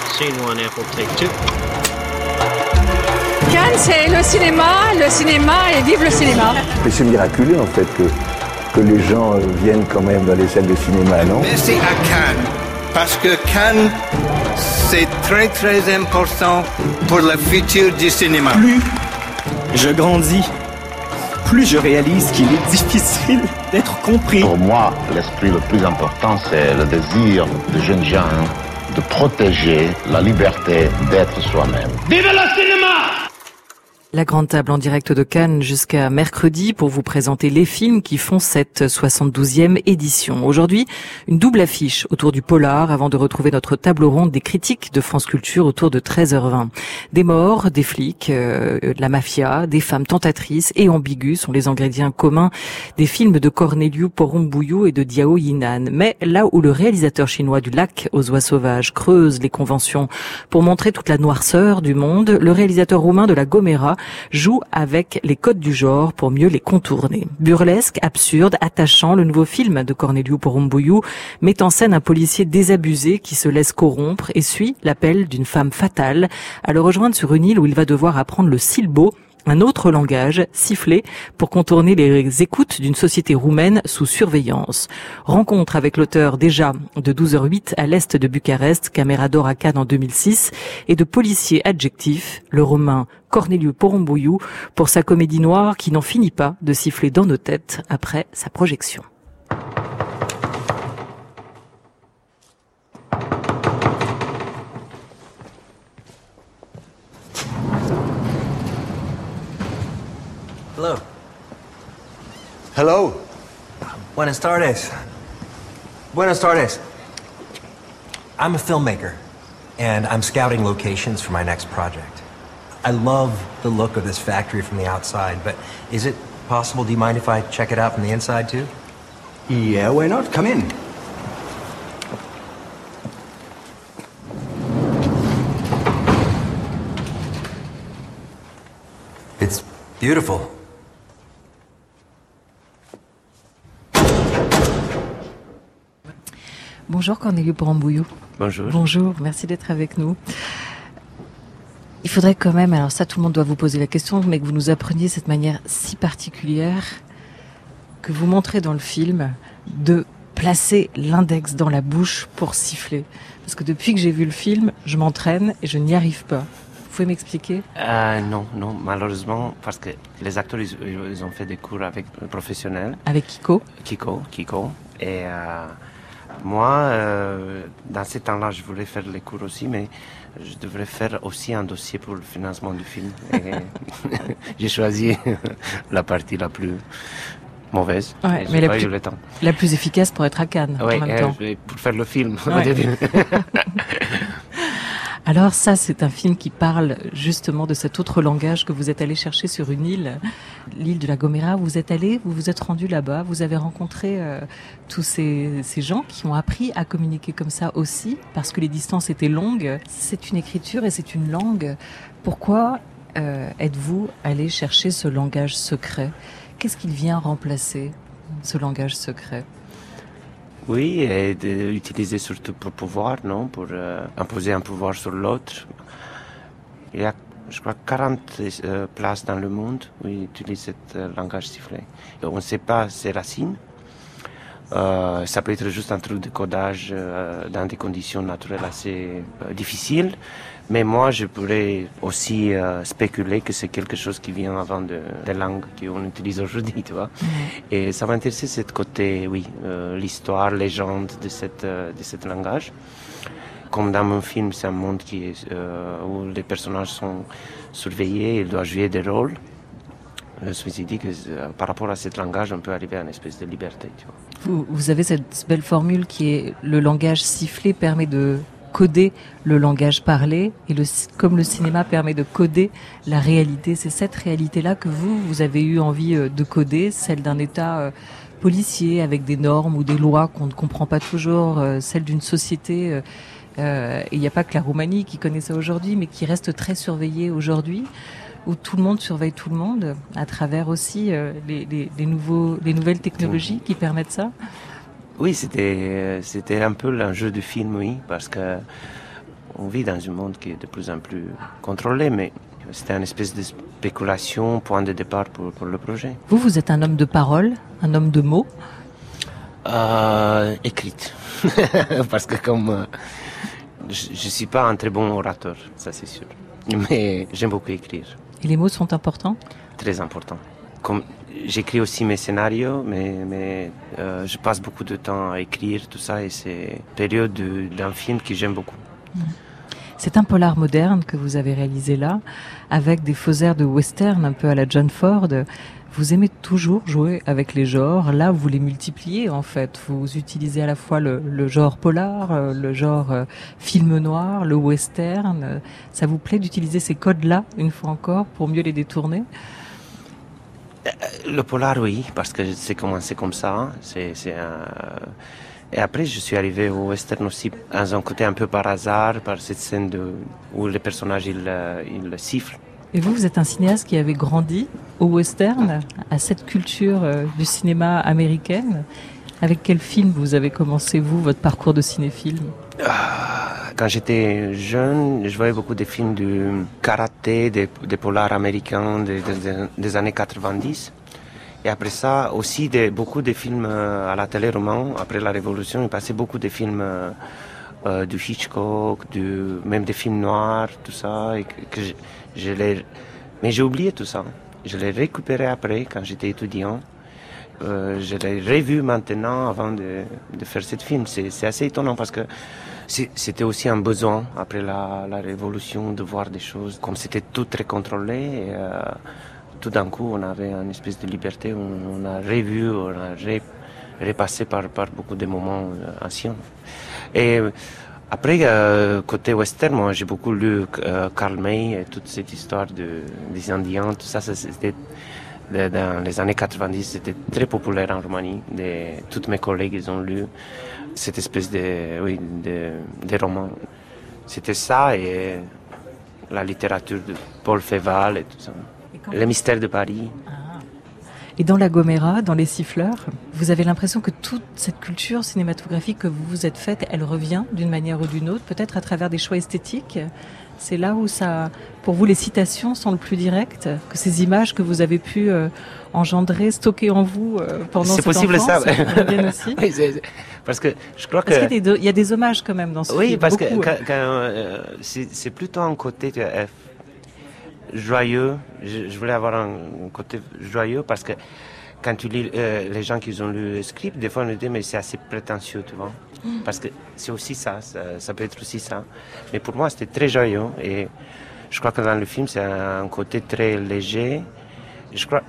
Scene one, Apple, take two. Cannes, c'est le cinéma et vive le cinéma. Mais c'est miraculeux en fait que les gens viennent quand même dans les salles de cinéma, non? Mais c'est à Cannes, parce que Cannes, c'est très très important pour le futur du cinéma. Plus je grandis, plus je réalise qu'il est difficile d'être compris. Pour moi, l'esprit le plus important, c'est le désir de jeunes gens de protéger la liberté d'être soi-même. Vive le cinéma! La grande table en direct de Cannes jusqu'à mercredi pour vous présenter les films qui font cette 72e édition. Aujourd'hui, une double affiche autour du polar avant de retrouver notre table ronde des critiques de France Culture autour de 13h20. Des morts, des flics, de la mafia, des femmes tentatrices et ambiguës sont les ingrédients communs des films de Corneliu Porumboiu et de Diao Yinan. Mais là où le réalisateur chinois du Lac aux oies sauvages creuse les conventions pour montrer toute la noirceur du monde, le réalisateur roumain de La Gomera joue avec les codes du genre pour mieux les contourner. Burlesque, absurde, attachant, le nouveau film de Corneliu Porumboiu met en scène un policier désabusé qui se laisse corrompre et suit l'appel d'une femme fatale à le rejoindre sur une île où il va devoir apprendre le silbo, un autre langage, sifflé, pour contourner les écoutes d'une société roumaine sous surveillance. Rencontre avec l'auteur déjà de 12h08 à l'est de Bucarest, Caméra d'or à Cannes en 2006, et de Policier adjectif, le Romain Corneliu Porumboiu, pour sa comédie noire qui n'en finit pas de siffler dans nos têtes après sa projection. Hello. Hello. Buenas tardes. Buenas tardes. I'm a filmmaker, and I'm scouting locations for my next project. I love the look of this factory from the outside, but is it possible, do you mind if I check it out from the inside too? Yeah, why not? Come in. It's beautiful. Bonjour Corneliu Porumboiu. Bonjour. Bonjour, merci d'être avec nous. Il faudrait quand même, alors ça tout le monde doit vous poser la question, mais que vous nous appreniez cette manière si particulière que vous montrez dans le film de placer l'index dans la bouche pour siffler. Parce que depuis que j'ai vu le film, je m'entraîne et je n'y arrive pas. Vous pouvez m'expliquer ? Non, malheureusement, parce que les acteurs, ils ont fait des cours avec professionnels. Avec Kiko ? Kiko. Et moi, dans ce temps-là, je voulais faire les cours aussi, mais je devrais faire aussi un dossier pour le financement du film. Et j'ai choisi la partie la plus mauvaise. Ouais, mais la plus efficace pour être à Cannes en même temps. Pour faire le film ouais. au début. Alors ça, c'est un film qui parle justement de cet autre langage que vous êtes allé chercher sur une île, l'île de La Gomera. Vous vous êtes rendu là-bas, vous avez rencontré tous ces gens qui ont appris à communiquer comme ça aussi, parce que les distances étaient longues. C'est une écriture et c'est une langue. Pourquoi êtes-vous allé chercher ce langage secret ? Qu'est-ce qu'il vient remplacer, ce langage secret ? Oui, et d'utiliser surtout pour pouvoir, non, pour imposer un pouvoir sur l'autre. Il y a, je crois, 40 places dans le monde où ils utilisent ce langage sifflé. Et on ne sait pas ses racines. Ça peut être juste un truc de codage dans des conditions naturelles assez difficiles. Mais moi, je pourrais aussi spéculer que c'est quelque chose qui vient avant des langues qu'on utilise aujourd'hui, tu vois. Et ça m'intéressait ce côté, oui, l'histoire, légende de cette langage. Comme dans mon film, c'est un monde où les personnages sont surveillés, ils doivent jouer des rôles. Je me suis dit que par rapport à ce langage, on peut arriver à une espèce de liberté, tu vois. Vous avez cette belle formule qui est le langage sifflé permet de coder le langage parlé et comme le cinéma permet de coder la réalité. C'est cette réalité-là que vous avez eu envie de coder, celle d'un État policier avec des normes ou des lois qu'on ne comprend pas toujours, celle d'une société. Et il n'y a pas que la Roumanie qui connaît ça aujourd'hui, mais qui reste très surveillée aujourd'hui, où tout le monde surveille tout le monde, à travers aussi les nouvelles technologies qui permettent ça. Oui, c'était un peu l'enjeu du film, oui, parce que on vit dans un monde qui est de plus en plus contrôlé, mais c'était une espèce de spéculation, point de départ pour le projet. Vous êtes un homme de parole, un homme de mots? Écrite. Parce que comme je suis pas un très bon orateur, ça c'est sûr. Mais j'aime beaucoup écrire. Et les mots sont importants? Très importants. Comme j'écris aussi mes scénarios, mais je passe beaucoup de temps à écrire tout ça et c'est une période d'un film que j'aime beaucoup. C'est un polar moderne que vous avez réalisé là, avec des faux airs de western un peu à la John Ford. Vous aimez toujours jouer avec les genres. Là, vous les multipliez en fait. Vous utilisez à la fois le genre polar, le genre film noir, le western. Ça vous plaît d'utiliser ces codes-là, une fois encore, pour mieux les détourner? Le polar, oui, parce que c'est commencé comme ça. Et après, je suis arrivé au western aussi, dans un côté un peu par hasard, par cette scène où le personnage il siffle. Et vous êtes un cinéaste qui avait grandi au western, à cette culture du cinéma américaine. Avec quel film vous avez commencé, vous, votre parcours de cinéphile? Quand j'étais jeune, je voyais beaucoup de films de karaté, des polars américains des années 90. Et après ça, aussi beaucoup de films à la télé roman. Après la Révolution, il passait beaucoup de films de Hitchcock, même des films noirs, tout ça. Et mais j'ai oublié tout ça. Je l'ai récupéré après, quand j'étais étudiant. Je l'ai revu maintenant avant de faire ce film. C'est assez étonnant parce que c'était aussi un besoin après la Révolution de voir des choses. Comme c'était tout très contrôlé, et, tout d'un coup on avait une espèce de liberté. On a revu, on a repassé par beaucoup de moments anciens. Et après, côté western, moi j'ai beaucoup lu Karl May et toute cette histoire des Indiens. Tout ça c'était... Dans les années 90, c'était très populaire en Roumanie. Tous mes collègues, ils ont lu cette espèce de romans. C'était ça et la littérature de Paul Féval et tout ça. Les mystères de Paris. Et dans La Gomera, dans Les Siffleurs, vous avez l'impression que toute cette culture cinématographique que vous vous êtes faite, elle revient d'une manière ou d'une autre, peut-être à travers des choix esthétiques. C'est là où pour vous, les citations sont le plus directes, que ces images que vous avez pu engendrer, stocker en vous pendant cette enfance. C'est possible ça. Reviennent aussi. Oui, parce que je crois que il y a des hommages quand même dans ce film. Oui, parce beaucoup. Que c'est plutôt un côté joyeux. Je voulais avoir un côté joyeux parce que quand tu lis les gens qui ont lu le script, des fois on me dit mais c'est assez prétentieux, tu vois. Parce que c'est aussi ça peut être aussi ça. Mais pour moi, c'était très joyeux. Et je crois que dans le film, c'est un côté très léger. Je crois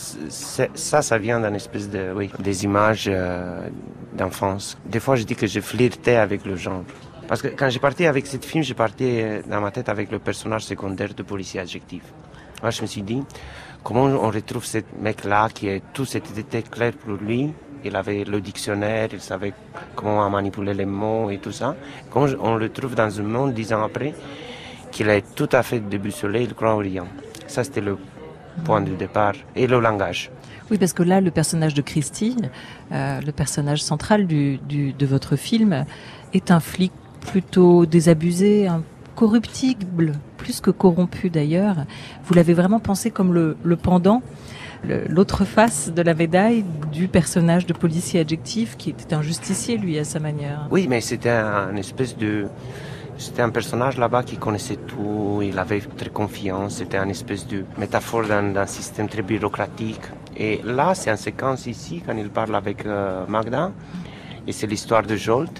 ça vient d'une espèce des images d'enfance. Des fois, je dis que je flirtais avec le genre. Parce que quand j'ai parti avec ce film, j'ai parti dans ma tête avec le personnage secondaire de policier adjectif. Moi, je me suis dit, comment on retrouve ce mec-là tout était clair pour lui. Il avait le dictionnaire, il savait comment manipuler les mots et tout ça. Quand on le trouve dans un monde 10 ans après, qu'il est tout à fait déboussolé, il croit en rien. Ça, c'était le point de départ. Et le langage. Oui, parce que là, le personnage de Christy, le personnage central de votre film, est un flic plutôt désabusé, corruptible, plus que corrompu d'ailleurs. Vous l'avez vraiment pensé comme le pendant, l'autre face de la médaille du personnage de policier adjectif qui était un justicier, lui, à sa manière. Oui, mais c'était c'était un personnage là-bas qui connaissait tout, il avait très confiance, c'était une espèce de métaphore d'un système très bureaucratique. Et là, c'est une séquence ici, quand il parle avec Magda, et c'est l'histoire de Jolt.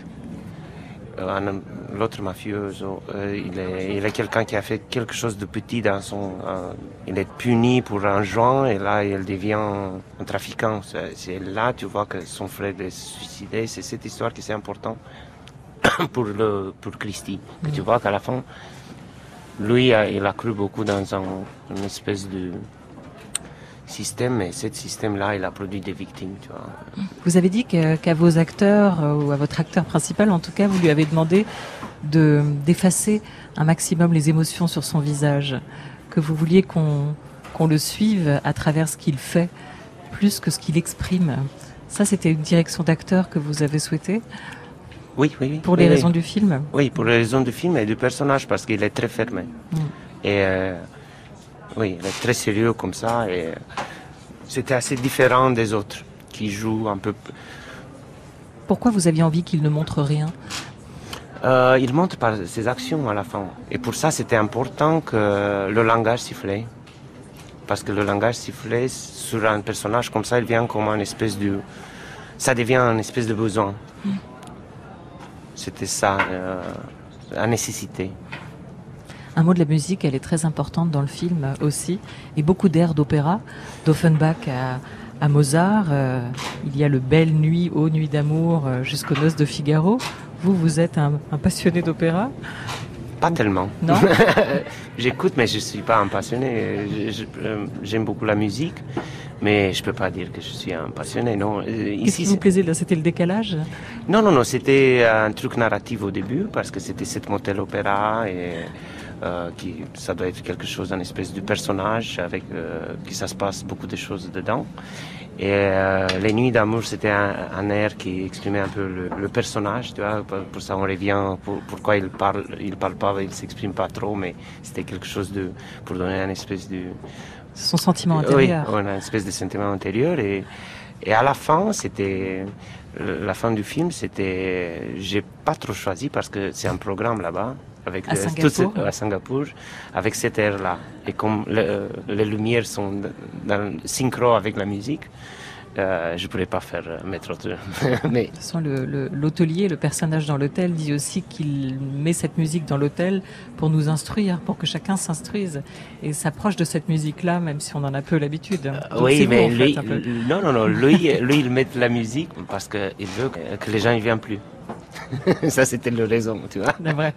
L'autre mafioso, il est quelqu'un qui a fait quelque chose de petit dans il est puni pour un joint et là il devient un trafiquant. C'est là tu vois que son frère est suicidé. C'est cette histoire qui est important pour Christy. Et tu vois qu'à la fin, lui il a cru beaucoup dans une espèce de système, et ce système-là, il a produit des victimes, tu vois. Vous avez dit qu'à vos acteurs, ou à votre acteur principal, en tout cas, vous lui avez demandé d'effacer un maximum les émotions sur son visage, que vous vouliez qu'on le suive à travers ce qu'il fait, plus que ce qu'il exprime. Ça, c'était une direction d'acteur que vous avez souhaité? Oui. Pour les raisons du film? Oui, pour les raisons du film et du personnage, parce qu'il est très fermé. Et oui, il est très sérieux comme ça. Et c'était assez différent des autres, qui jouent un peu... Pourquoi vous aviez envie qu'il ne montre rien? Il montre par ses actions à la fin. Et pour ça, c'était important que le langage sifflait. Parce que le langage sifflait sur un personnage comme ça, il vient comme une espèce de... Ça devient une espèce de besoin. C'était ça, la nécessité. Un mot de la musique, elle est très importante dans le film aussi. Et beaucoup d'airs d'opéra, d'Offenbach à Mozart. Il y a le Belle Nuit, Ô Nuit d'amour, jusqu'aux Noces de Figaro. Vous êtes un passionné d'opéra? Pas tellement. Non. J'écoute, mais je ne suis pas un passionné. J'aime beaucoup la musique, mais je ne peux pas dire que je suis un passionné. Non. Qu'est-ce qui vous plaisait là? C'était le décalage? Non. C'était un truc narratif au début, parce que c'était cette motel opéra et ça doit être quelque chose, une espèce de personnage avec qui ça se passe beaucoup de choses dedans. Et Les Nuits d'amour, c'était un air qui exprimait un peu le personnage, tu vois. Pour ça, on revient pourquoi il parle pas, il s'exprime pas trop, mais c'était quelque chose pour donner une espèce de... Son sentiment intérieur. Oui, une espèce de sentiment intérieur. Et à la fin, la fin du film, j'ai pas trop choisi parce que c'est un programme là-bas. À Singapour, avec cet air-là. Et comme les lumières sont dans synchro avec la musique, je ne pourrais pas mettre autre. Mais... De toute façon, l'hôtelier, le personnage dans l'hôtel, dit aussi qu'il met cette musique dans l'hôtel pour nous instruire, pour que chacun s'instruise et s'approche de cette musique-là, même si on en a peu l'habitude. Oui, mais lui, il met de la musique parce qu'il veut que les gens ne viennent plus. Ça, c'était le raison, tu vois. C'est vrai.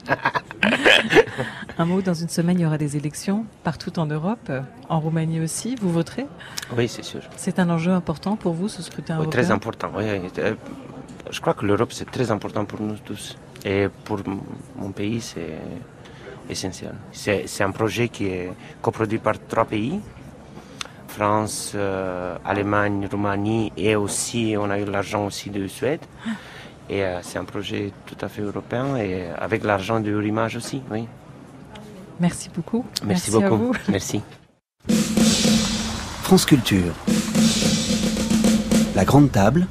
Un mot, dans une semaine, il y aura des élections partout en Europe, en Roumanie aussi. Vous voterez? Oui, c'est sûr. C'est un enjeu important pour vous, ce scrutin européen? Très important, oui. Je crois que l'Europe, c'est très important pour nous tous. Et pour mon pays, c'est essentiel. C'est un projet qui est coproduit par 3 pays. France, Allemagne, Roumanie, et aussi, on a eu l'argent aussi de Suède. Et c'est un projet tout à fait européen et avec l'argent de Eurimage aussi, oui. Merci beaucoup. Merci beaucoup. À vous. Merci. France Culture. La grande table.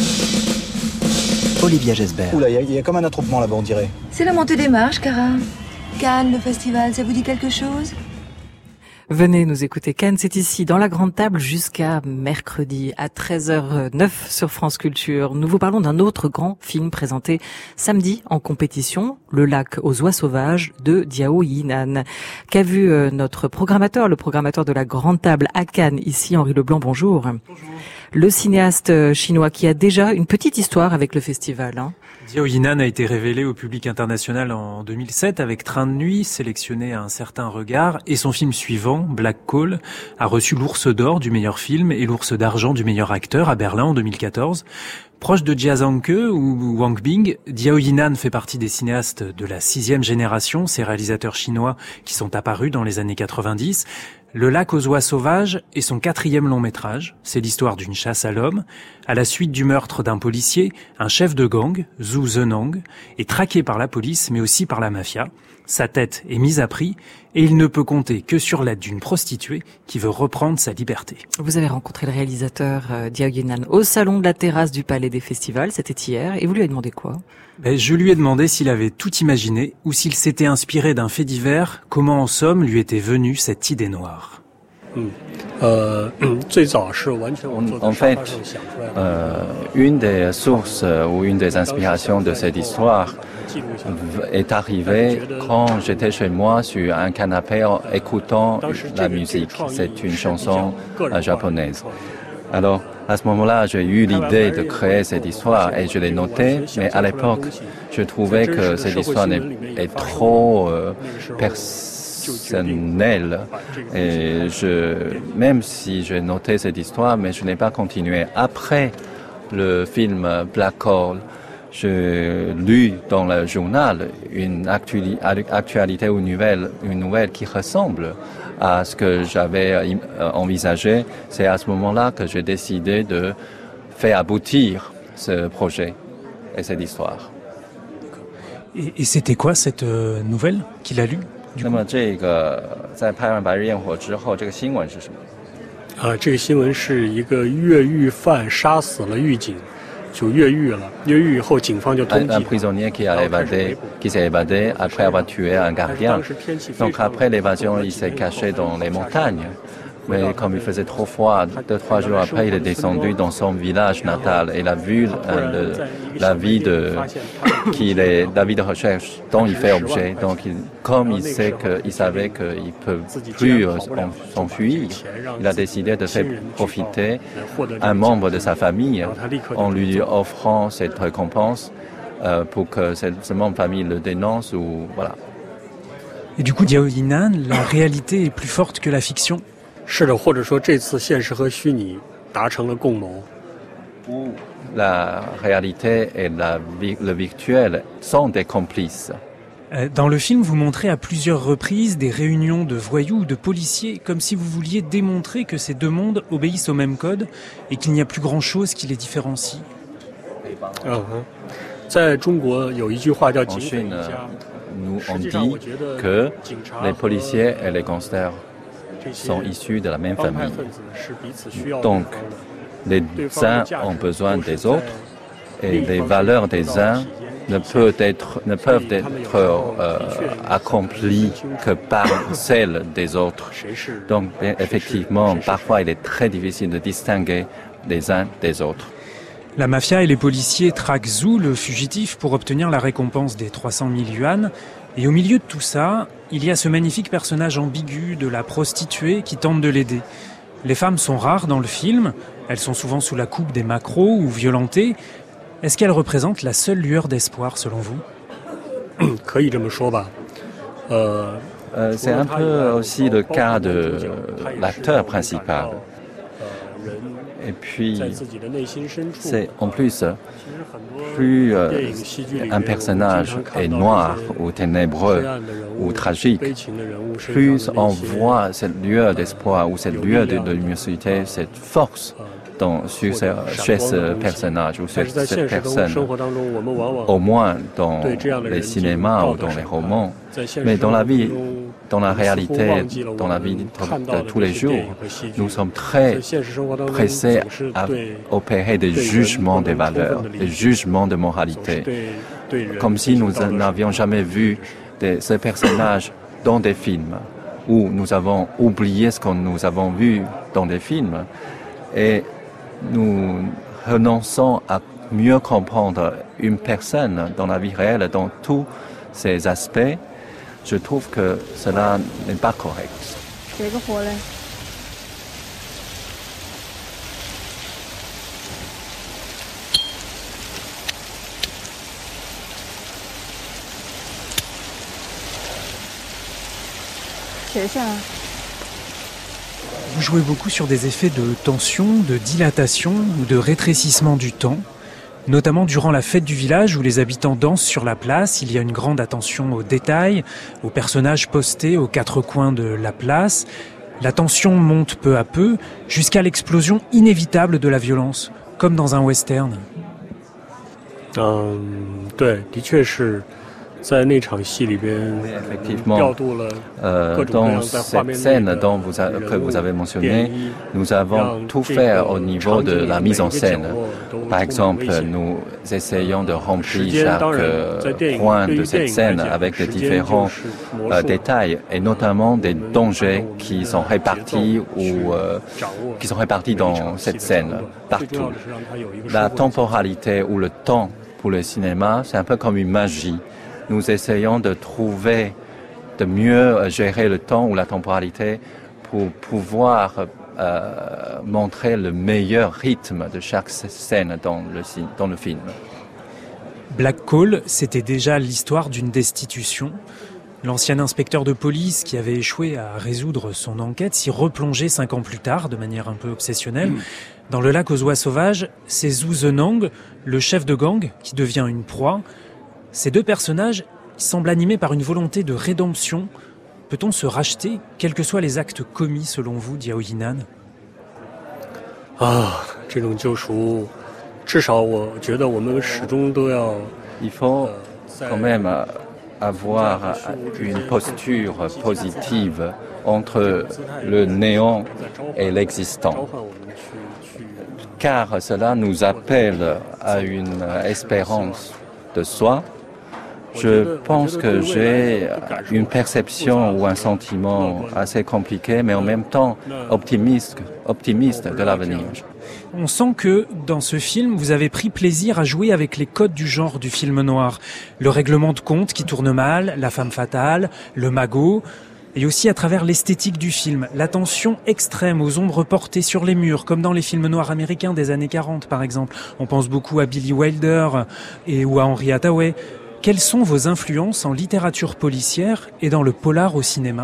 Olivia Gesbert. Oula, il y a comme un attroupement là-bas, on dirait. C'est la montée des marches, Cara. Cannes, le festival, ça vous dit quelque chose? Venez nous écouter Cannes, c'est ici dans la grande table jusqu'à mercredi à 13h09 sur France Culture. Nous vous parlons d'un autre grand film présenté samedi en compétition, Le lac aux oies sauvages de Diao Yinan, qu'a vu notre programmateur, le programmateur de la grande table à Cannes, ici Henri Leblanc, bonjour. Bonjour. Le cinéaste chinois qui a déjà une petite histoire avec le festival. Diao Yinan a été révélé au public international en 2007 avec Train de nuit, sélectionné à un certain regard, et son film suivant, Black Call, a reçu l'Ours d'or du meilleur film et l'Ours d'argent du meilleur acteur à Berlin en 2014. Proche de Jia Zhangke ou Wang Bing, Diao Yinan fait partie des cinéastes de la 6e génération, ces réalisateurs chinois qui sont apparus dans les années 90. Le lac aux oies sauvages est son 4e long métrage. C'est l'histoire d'une chasse à l'homme. À la suite du meurtre d'un policier, un chef de gang, Zhu Zhenang, est traqué par la police mais aussi par la mafia. Sa tête est mise à prix et il ne peut compter que sur l'aide d'une prostituée qui veut reprendre sa liberté. Vous avez rencontré le réalisateur Diao Yinan au salon de la terrasse du Palais des Festivals, c'était hier, et vous lui avez demandé quoi? Je lui ai demandé s'il avait tout imaginé ou s'il s'était inspiré d'un fait divers, comment en somme lui était venue cette idée noire. En fait, une des sources ou une des inspirations de cette histoire est arrivée quand j'étais chez moi sur un canapé écoutant la musique. C'est une chanson japonaise. Alors, à ce moment-là, j'ai eu l'idée de créer cette histoire et je l'ai notée, mais à l'époque, je trouvais que cette histoire est trop personnelle. Et même si j'ai noté cette histoire, mais je n'ai pas continué. Après le film Black Call, j'ai lu dans le journal une actualité ou une nouvelle qui ressemble à ce que j'avais envisagé. C'est à ce moment-là que j'ai décidé de faire aboutir ce projet et cette histoire. Et c'était quoi cette nouvelle qu'il a lue? 那么这个在拍完《白日焰火》之后，这个新闻是什么？ 这个新闻是一个越狱犯杀死了狱警，就越狱了。越狱以后，警方就通缉他。 Un prisonnier qui s'est évadé après avoir tué un gardien. Donc après l'évasion, il s'est caché dans les montagnes. Mais comme il faisait trop froid, 2-3 jours après, il est descendu dans son village natal et il a vu la vie de recherche dont il fait objet. Donc, comme il savait qu'il ne peut plus s'enfuir, il a décidé de faire profiter un membre de sa famille en lui offrant cette récompense pour que ce membre de famille le dénonce ou voilà. Et du coup, Diao Yinan, la réalité est plus forte que la fiction? 是的，或者说这次现实和虚拟达成了共谋。 La réalité et le virtuel sont des complices. Dans le film, vous montrez à plusieurs reprises des réunions de voyous ou de policiers, comme si vous vouliez démontrer que ces deux mondes obéissent au même code et qu'il n'y a plus grand-chose qui les différencie. En Chine, on dit que les policiers et les gangsters sont issus de la même famille. Donc, les uns ont besoin des autres et les valeurs des uns ne peuvent être accomplies que par celles des autres. Donc, effectivement, parfois, il est très difficile de distinguer les uns des autres. La mafia et les policiers traquent Zhu, le fugitif, pour obtenir la récompense des 300 000 yuan. Et au milieu de tout ça, il y a ce magnifique personnage ambigu de la prostituée qui tente de l'aider. Les femmes sont rares dans le film, elles sont souvent sous la coupe des macros ou violentées. Est-ce qu'elles représentent la seule lueur d'espoir selon vous? C'est un peu aussi le cas de l'acteur principal. Et puis, c'est en plus, plus un personnage est noir ou ténébreux ou tragique, plus on voit cette lueur d'espoir ou cette lueur de luminosité, cette force chez ce personnage ou cette personne, au moins dans les cinémas ou dans les romans. Mais dans la vie, dans la réalité, dans la vie de tous les jours, nous sommes très pressés à opérer des jugements des valeurs, des jugements de moralité, comme si nous n'avions jamais vu ces personnages dans des films, où nous avons oublié ce que nous avons vu dans des films, et nous renonçons à mieux comprendre une personne dans la vie réelle, dans tous ses aspects. Je trouve que cela n'est pas correct. Vous jouez beaucoup sur des effets de tension, de dilatation ou de rétrécissement du temps. Notamment durant la fête du village où les habitants dansent sur la place, il y a une grande attention aux détails, aux personnages postés aux quatre coins de la place. La tension monte peu à peu jusqu'à l'explosion inévitable de la violence, comme dans un western. Effectivement, dans cette scène que vous avez mentionnée, nous avons tout fait au niveau de la mise en scène. Par exemple, nous essayons de remplir chaque coin de cette scène avec des différents détails et notamment des dangers qui sont répartis dans cette scène partout. La temporalité ou le temps pour le cinéma, c'est un peu comme une magie. Nous essayons de mieux gérer le temps ou la temporalité pour pouvoir montrer le meilleur rythme de chaque scène dans le film. Black Call, c'était déjà l'histoire d'une destitution. L'ancien inspecteur de police qui avait échoué à résoudre son enquête s'y replongeait 5 ans plus tard, de manière un peu obsessionnelle. Dans le lac aux oies sauvages, c'est Zhu Zenang, le chef de gang, qui devient une proie. Ces deux personnages semblent animés par une volonté de rédemption. Peut-on se racheter, quels que soient les actes commis selon vous, Diao Yinan? Il faut quand même avoir une posture positive entre le néant et l'existant, car cela nous appelle à une espérance de soi. Je pense que j'ai une perception ou un sentiment assez compliqué, mais en même temps optimiste de l'avenir. On sent que, dans ce film, vous avez pris plaisir à jouer avec les codes du genre du film noir. Le règlement de compte qui tourne mal, la femme fatale, le magot, et aussi à travers l'esthétique du film. L'attention extrême aux ombres portées sur les murs, comme dans les films noirs américains des années 40, par exemple. On pense beaucoup à Billy Wilder ou à Henry Hathaway. Quelles sont vos influences en littérature policière et dans le polar au cinéma ?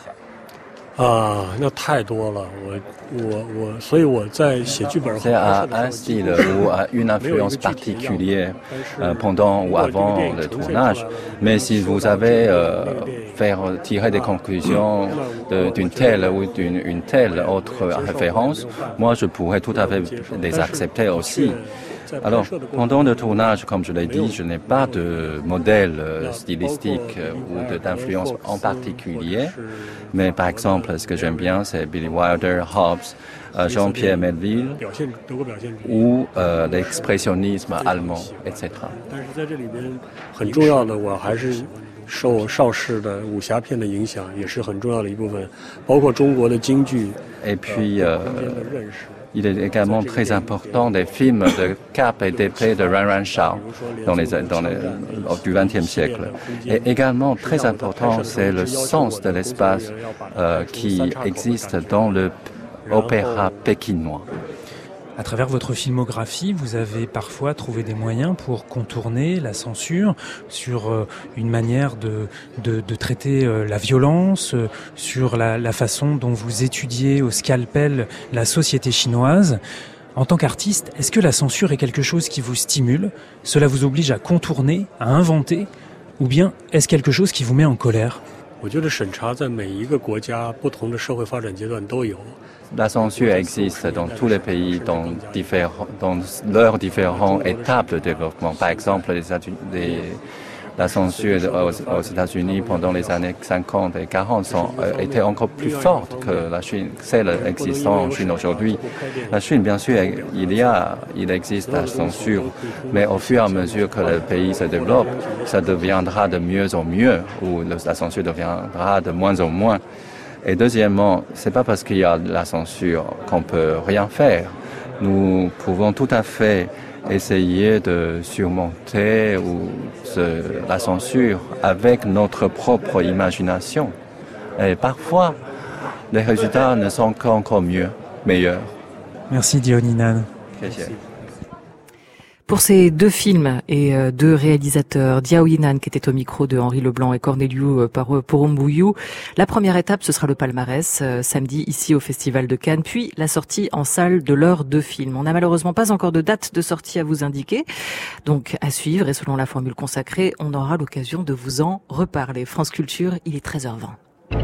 C'est à un style ou à une influence particulière pendant ou avant le tournage. Mais si vous avez faire tirer des conclusions d'une telle ou d'une telle autre référence, moi je pourrais tout à fait les accepter aussi. Alors, pendant le tournage, comme je l'ai dit, je n'ai pas de modèle stylistique ou d'influence en particulier. Mais par exemple, ce que j'aime bien, c'est Billy Wilder, Hobbes, Jean-Pierre Melville ou l'expressionnisme allemand, etc. 很重要的，我还是受邵氏的武侠片的影响，也是很重要的一部分，包括中国的京剧。 Et puis, il est également très important des films de cape et d'épée de Ran Shao du XXe siècle. Et également très important, c'est le sens de l'espace qui existe dans l'opéra pékinois. À travers votre filmographie, vous avez parfois trouvé des moyens pour contourner la censure sur une manière de traiter la violence, sur la façon dont vous étudiez au scalpel la société chinoise. En tant qu'artiste, est-ce que la censure est quelque chose qui vous stimule ? Cela vous oblige à contourner, à inventer ? Ou bien est-ce quelque chose qui vous met en colère ? 我觉得审查在每一个国家不同的社会发展阶段都有。 La censure existe dans tous les pays, dans leurs différentes étapes de développement. Par exemple, la censure aux États-Unis pendant les années 50 et 40 était encore plus forte que la Chine, celle existant en Chine aujourd'hui. La Chine, bien sûr, il existe la censure, mais au fur et à mesure que le pays se développe, ça deviendra de mieux en mieux, ou la censure deviendra de moins en moins. Et deuxièmement, c'est pas parce qu'il y a la censure qu'on peut rien faire. Nous pouvons tout à fait essayer de surmonter la censure avec notre propre imagination. Et parfois, les résultats ne sont qu'encore meilleurs. Merci Dion Inan. Pour ces deux films et deux réalisateurs, Diao Yinan qui était au micro de Henri Leblanc et Corneliu Porumboiu, la première étape ce sera le palmarès samedi ici au Festival de Cannes, puis la sortie en salle de leurs deux films. On n'a malheureusement pas encore de date de sortie à vous indiquer, donc à suivre et selon la formule consacrée, on aura l'occasion de vous en reparler. France Culture, il est 13h20.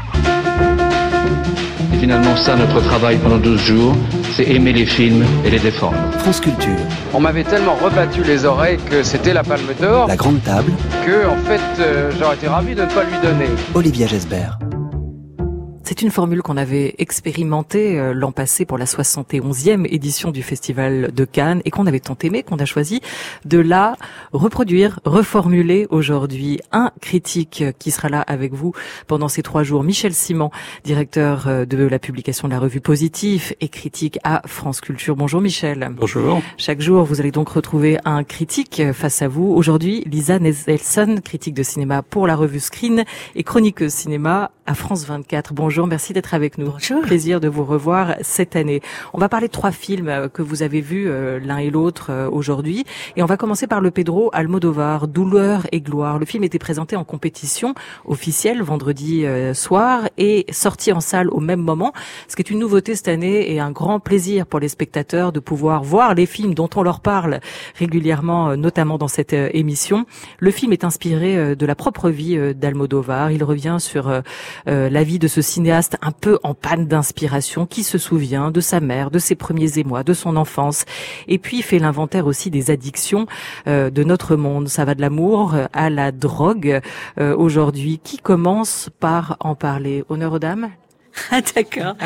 Et finalement, ça, notre travail pendant 12 jours, c'est aimer les films et les défendre. France Culture. On m'avait tellement rebattu les oreilles que c'était la Palme d'Or. La Grande Table. Que, en fait, j'aurais été ravi de ne pas lui donner. Olivia Gesbert. C'est une formule qu'on avait expérimentée l'an passé pour la 71e édition du Festival de Cannes et qu'on avait tant aimé qu'on a choisi de la reproduire, reformuler aujourd'hui. Un critique qui sera là avec vous pendant ces 3 jours, Michel Simon, directeur de la publication de la revue Positif et critique à France Culture. Bonjour Michel. Bonjour. Chaque jour, vous allez donc retrouver un critique face à vous. Aujourd'hui, Lisa Nelson, critique de cinéma pour la revue Screen et chroniqueuse cinéma à France 24. Bonjour, merci d'être avec nous. Bonjour. Plaisir de vous revoir cette année. On va parler de 3 films que vous avez vus l'un et l'autre aujourd'hui. Et on va commencer par le Pedro Almodovar, Douleur et gloire. Le film était présenté en compétition officielle vendredi soir et sorti en salle au même moment. Ce qui est une nouveauté cette année et un grand plaisir pour les spectateurs de pouvoir voir les films dont on leur parle régulièrement, notamment dans cette émission. Le film est inspiré de la propre vie d'Almodovar. Il revient sur la vie de ce cinéaste un peu en panne d'inspiration, qui se souvient de sa mère, de ses premiers émois, de son enfance, et puis fait l'inventaire aussi des addictions de notre monde. Ça va de l'amour à la drogue aujourd'hui. Qui commence par en parler? Honneur aux dames? Ah, d'accord.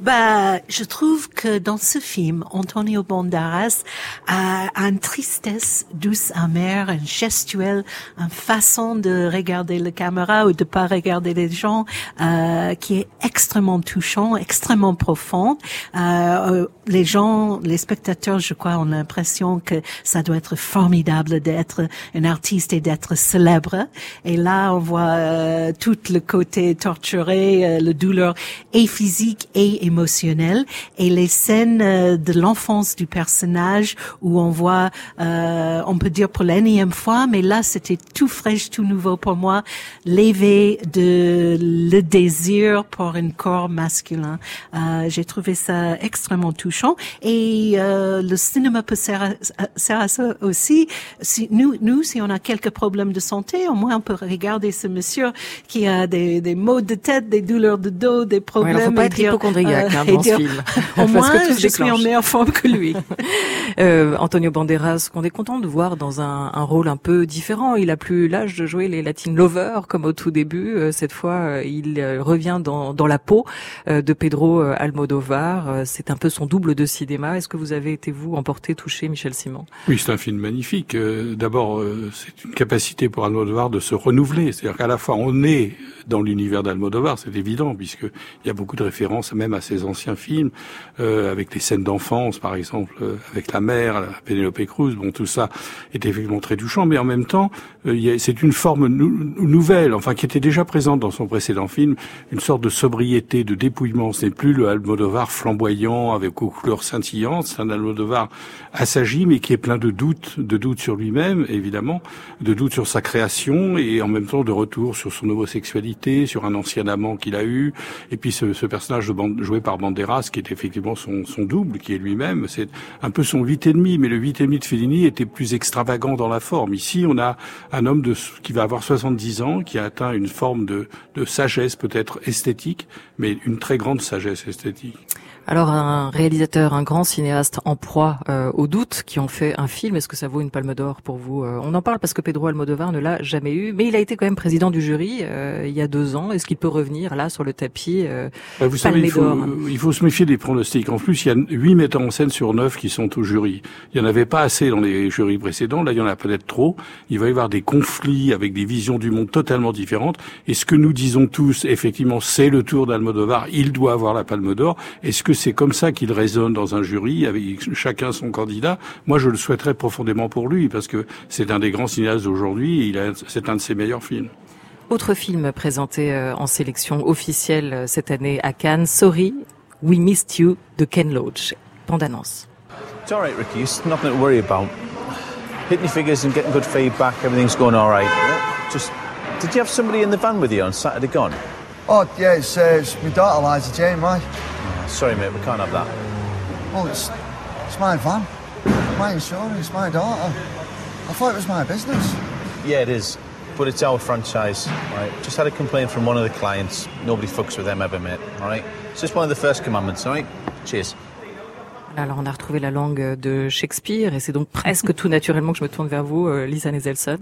Je trouve que dans ce film, Antonio Banderas a une tristesse douce, amère, une gestuelle, une façon de regarder la caméra ou de pas regarder les gens, qui est extrêmement touchant, extrêmement profond. Les gens, les spectateurs, je crois, ont l'impression que ça doit être formidable d'être un artiste et d'être célèbre. Et là, on voit tout le côté torturé, la douleur et physique et émotionnel, et les scènes de l'enfance du personnage où on voit, on peut dire pour l'énième fois, mais là c'était tout fraîche, tout nouveau pour moi, l'éveil de le désir pour un corps masculin. J'ai trouvé ça extrêmement touchant, et le cinéma peut servir à ça aussi. Si on a quelques problèmes de santé, au moins on peut regarder ce monsieur qui a des maux de tête, des douleurs de dos, des problème. Il ne faut pas être hypochondriaque dans ce film. Au moins, je suis en meilleure forme que lui. Antonio Banderas, qu'on est content de voir dans un rôle un peu différent. Il a plus l'âge de jouer les Latin lovers comme au tout début. Cette fois, il revient dans la peau de Pedro Almodóvar. C'est un peu son double de cinéma. Est-ce que vous avez été, vous, emporté, touché, Michel Simon? Oui, c'est un film magnifique. D'abord, c'est une capacité pour Almodóvar de se renouveler. C'est-à-dire qu'à la fois, on est dans l'univers d'Almodóvar, c'est évident, puisqu'il y a beaucoup de références même à ses anciens films, avec les scènes d'enfance, par exemple, avec la mère, Penélope Cruz. Bon, tout ça est effectivement très touchant, mais en même temps, c'est une forme nouvelle, enfin, qui était déjà présente dans son précédent film, une sorte de sobriété, de dépouillement. Ce n'est plus le Almodóvar flamboyant, avec aux couleurs scintillantes. C'est un Almodóvar assagi, mais qui est plein de doutes sur lui-même, évidemment, de doutes sur sa création, et en même temps de retour sur son homosexualité, sur un ancien amant qu'il a eu, et puis ce personnage joué par Banderas, qui est effectivement son double, qui est lui-même, c'est un peu son 8,5, mais le 8,5 de Fellini était plus extravagant dans la forme. Ici, on a un homme qui va avoir 70 ans, qui a atteint une forme de sagesse peut-être esthétique, mais une très grande sagesse esthétique. Alors, un réalisateur, un grand cinéaste en proie au doute, qui ont fait un film, est-ce que ça vaut une Palme d'Or pour vous? On en parle parce que Pedro Almodóvar ne l'a jamais eu, mais il a été quand même président du jury il y a 2 ans. Est-ce qu'il peut revenir là sur le tapis vous savez, il faut se méfier des pronostics. En plus, il y a 8 metteurs en scène sur 9 qui sont au jury. Il n'y en avait pas assez dans les jurys précédents. Là, il y en a peut-être trop. Il va y avoir des conflits avec des visions du monde totalement différentes. Et ce que nous disons tous, effectivement, c'est le tour d'Almodóvar. Il doit avoir la Palme d'Or. Est-ce que c'est comme ça qu'il résonne dans un jury, avec chacun son candidat? Moi, je le souhaiterais profondément pour lui, parce que c'est un des grands cinéastes d'aujourd'hui, c'est un de ses meilleurs films. Autre film présenté en sélection officielle cette année à Cannes, Sorry, We Missed You, de Ken Loach. Bande-annonce. It's all right, Ricky. It's nothing to worry about. Hitting your figures and getting good feedback, everything's going all right. Just, did you have somebody in the van with you on Saturday gone? Oh, yeah, it's my daughter, Liza Jane, right? Sorry, mate, we can't have that. Well, it's my van, my insurance, my daughter. I thought it was my business. Yeah, it is, but it's our franchise, right? Just had a complaint from one of the clients. Nobody fucks with them ever, mate, all right? It's just one of the first commandments, all right? Cheers. Alors, on a retrouvé la langue de Shakespeare, et c'est donc presque tout naturellement que je me tourne vers vous, Lisa Neselson.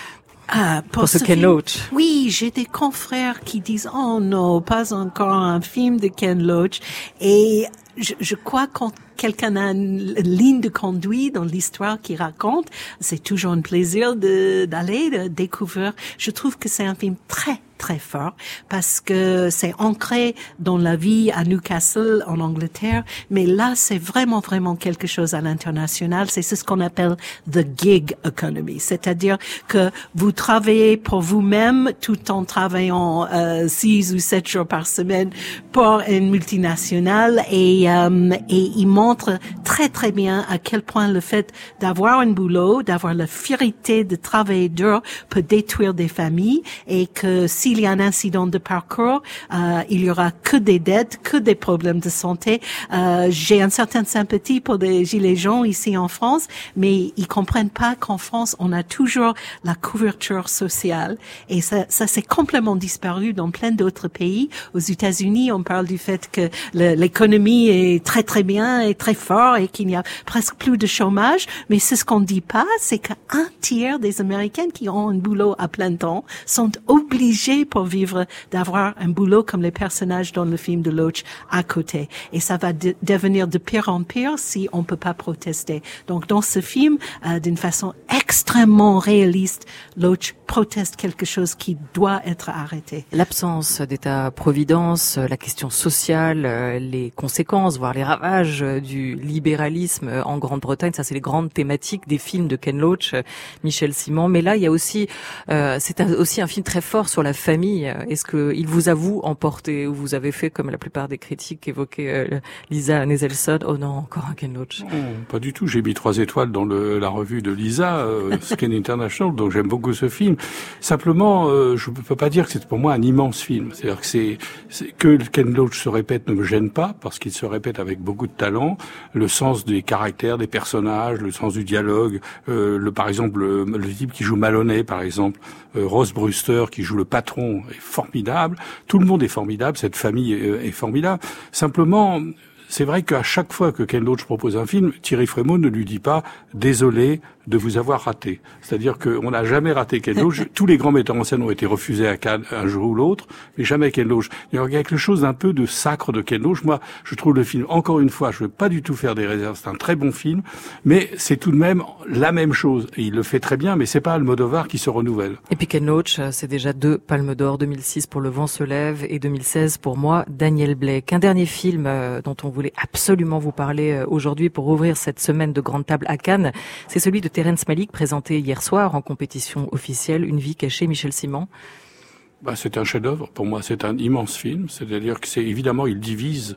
Pour ce Ken Loach. Oui, j'ai des confrères qui disent « Oh non, pas encore un film de Ken Loach ». Et je crois quand quelqu'un a une ligne de conduite dans l'histoire qu'il raconte, c'est toujours un plaisir d'aller de découvrir. Je trouve que c'est un film très fort parce que c'est ancré dans la vie à Newcastle en Angleterre, mais là c'est vraiment quelque chose à l'international. C'est ce qu'on appelle the gig economy, c'est-à-dire que vous travaillez pour vous-même tout en travaillant 6 ou 7 jours par semaine pour une multinationale, et il montre très bien à quel point le fait d'avoir un boulot, d'avoir la fierté de travailler dur peut détruire des familles, et que si s'il y a un incident de parcours, il y aura que des dettes, que des problèmes de santé. J'ai une certaine sympathie pour des gilets jaunes ici en France, mais ils comprennent pas qu'en France, on a toujours la couverture sociale. Et ça s'est complètement disparu dans plein d'autres pays. Aux États-Unis, on parle du fait que l'économie est très très bien et très fort et qu'il n'y a presque plus de chômage. Mais ce qu'on dit pas, c'est qu'un tiers des Américains qui ont un boulot à plein temps sont obligés pour vivre d'avoir un boulot comme les personnages dans le film de Loach à côté. Et ça va devenir de pire en pire si on peut pas protester. Donc dans ce film, d'une façon extrêmement réaliste, Loach proteste quelque chose qui doit être arrêté. L'absence d'État-providence, la question sociale, les conséquences, voire les ravages du libéralisme en Grande-Bretagne, ça c'est les grandes thématiques des films de Ken Loach, Michel Simon. Mais là, il y a aussi, c'est aussi un film très fort sur la famille. Est-ce que il vous a emporté, ou vous avez fait comme la plupart des critiques évoquaient Lisa Neselson? Oh non, encore un Ken Loach. Non, pas du tout. J'ai mis 3 étoiles dans la revue de Lisa, Skin International, donc j'aime beaucoup ce film. Simplement, je ne peux pas dire que c'est pour moi un immense film. C'est-à-dire que Ken Loach se répète ne me gêne pas, parce qu'il se répète avec beaucoup de talent. Le sens des caractères, des personnages, le sens du dialogue. Par exemple, le type qui joue Maloney, par exemple, Ross Brewster qui joue le patron est formidable. Tout le monde est formidable. Cette famille est formidable. Simplement, c'est vrai qu'à chaque fois que Ken Loach propose un film, Thierry Frémaux ne lui dit pas « désolé de vous avoir raté ». C'est-à-dire qu'on n'a jamais raté Ken Loach. Tous les grands metteurs en scène ont été refusés à Cannes un jour ou l'autre, mais jamais Ken Loach. Il y a quelque chose d'un peu de sacre de Ken Loach. Moi, je trouve le film, encore une fois, je ne veux pas du tout faire des réserves, c'est un très bon film, mais c'est tout de même la même chose. Et il le fait très bien, mais c'est pas Almodovar qui se renouvelle. Et puis Ken Loach, c'est déjà 2 Palmes d'Or, 2006 pour Le Vent se lève et 2016 pour moi, Daniel Blake. Un dernier film dont on voulait absolument vous parler aujourd'hui pour ouvrir cette semaine de grande table à Cannes, c'est celui de Terrence Malick, présenté hier soir en compétition officielle, Une vie cachée, Michel Simon. C'est un chef-d'œuvre. Pour moi, c'est un immense film. C'est-à-dire que évidemment, il divise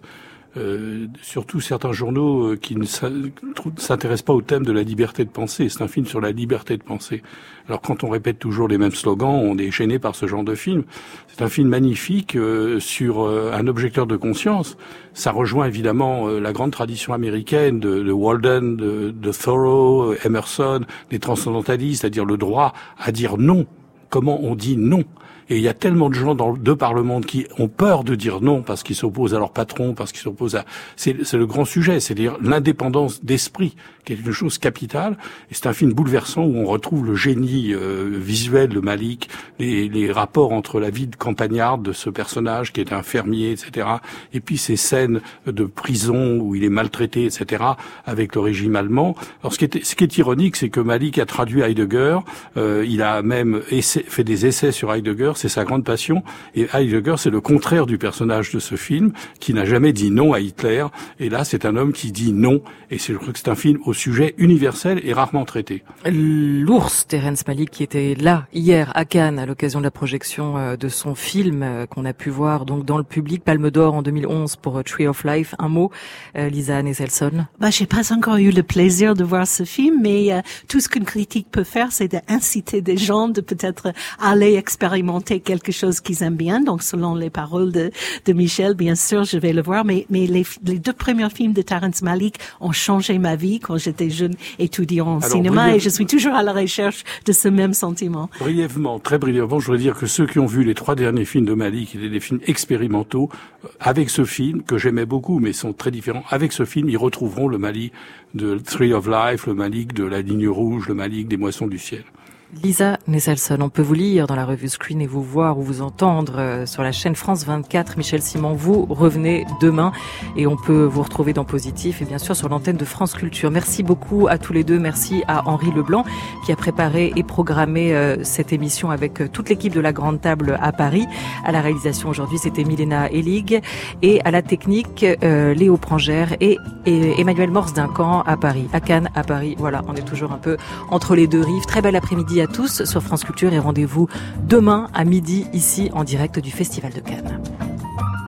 surtout certains journaux qui ne s'intéressent pas au thème de la liberté de penser. C'est un film sur la liberté de penser. Alors quand on répète toujours les mêmes slogans, on est gêné par ce genre de film. C'est un film magnifique sur un objecteur de conscience. Ça rejoint évidemment la grande tradition américaine de Walden, de Thoreau, Emerson, des transcendantalistes, c'est-à-dire le droit à dire non. Comment on dit non? Et il y a tellement de gens de par le monde qui ont peur de dire non parce qu'ils s'opposent à leur patron, parce qu'ils s'opposent à... C'est le grand sujet, c'est-à-dire l'indépendance d'esprit, qui est une chose capitale. Et c'est un film bouleversant où on retrouve le génie visuel de Malick, les rapports entre la vie de campagnarde de ce personnage qui est un fermier, etc. Et puis ces scènes de prison où il est maltraité, etc. avec le régime allemand. Alors ce qui est ironique, c'est que Malick a traduit Heidegger. Il a même fait des essais sur Heidegger. C'est sa grande passion. Et Heidegger, c'est le contraire du personnage de ce film, qui n'a jamais dit non à Hitler. Et là, c'est un homme qui dit non. Et je crois que c'est un film au sujet universel et rarement traité. L'ours, Terrence Malick, qui était là hier à Cannes à l'occasion de la projection de son film qu'on a pu voir donc dans le public, Palme d'Or en 2011 pour Tree of Life. Un mot, Lisa Neselson. J'ai pas encore eu le plaisir de voir ce film, mais tout ce qu'une critique peut faire, c'est d'inciter des gens de peut-être aller expérimenter quelque chose qu'ils aiment bien. Donc, selon les paroles de Michel, bien sûr, je vais le voir. Mais les 2 premiers films de Terrence Malick ont changé ma vie quand j'étais jeune étudiant en cinéma, et je suis toujours à la recherche de ce même sentiment. Brièvement, très brièvement, je voudrais dire que ceux qui ont vu les 3 derniers films de Malick, étaient des films expérimentaux, avec ce film, que j'aimais beaucoup, mais sont très différents, avec ce film, ils retrouveront le Malick de Tree of Life, le Malick de La Ligne Rouge, le Malick des Moissons du Ciel. Lisa Neselson, on peut vous lire dans la revue Screen et vous voir ou vous entendre sur la chaîne France 24. Michel Simon, vous revenez demain et on peut vous retrouver dans Positif et bien sûr sur l'antenne de France Culture. Merci beaucoup à tous les deux. Merci à Henri Leblanc qui a préparé et programmé cette émission avec toute l'équipe de la Grande Table à Paris. À la réalisation aujourd'hui, c'était Milena Elig et à la technique, Léo Prangère et Emmanuel Morse Duncan à Paris, à Cannes, à Paris. Voilà, on est toujours un peu entre les 2 rives. Très bel après-midi à tous sur France Culture et rendez-vous demain à midi ici en direct du Festival de Cannes.